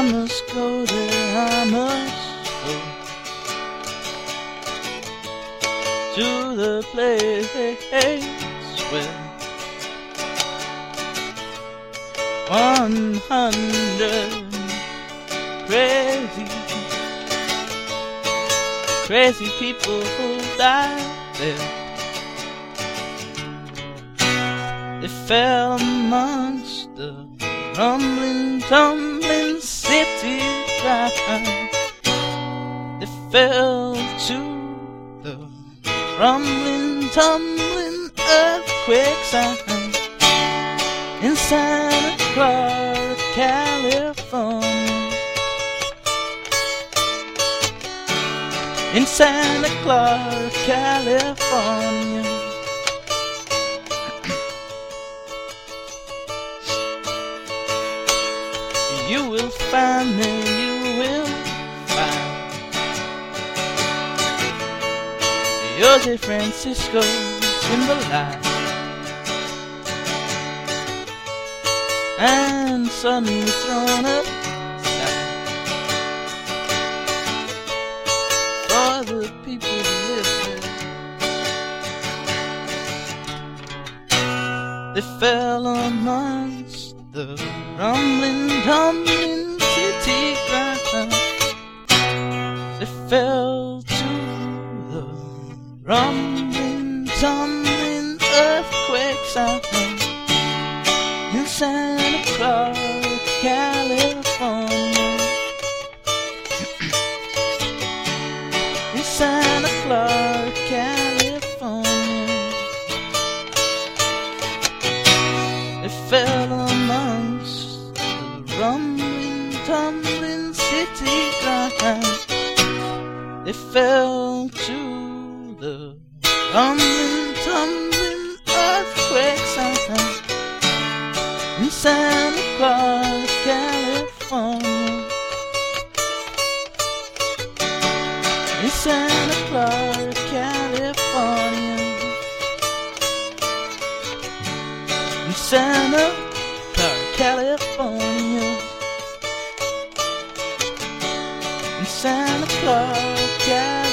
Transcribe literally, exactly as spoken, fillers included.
I must go there, I must go to the place where one hundred crazy, crazy people who died there. They fell amongst the rumbling, tumbling city crowd. They fell to the rumbling, tumbling earthquake sound in Santa Clara, California. In Santa Clara, California. You will find me, you will find Jose Francisco symbolized and suddenly thrown aside for the people who live there. They fell amongst the rumbling, tumbling city ground. They fell to the rumbling, tumbling earthquake sound in Santa Clara, California. In Santa Clara, California. They fell amongst the rumbling, tumbling city ground. They fell to the rumbling, tumbling earthquake sound in Santa Clara, California. In Santa Clara, California. In Santa Clara, California. In Santa Clara, California.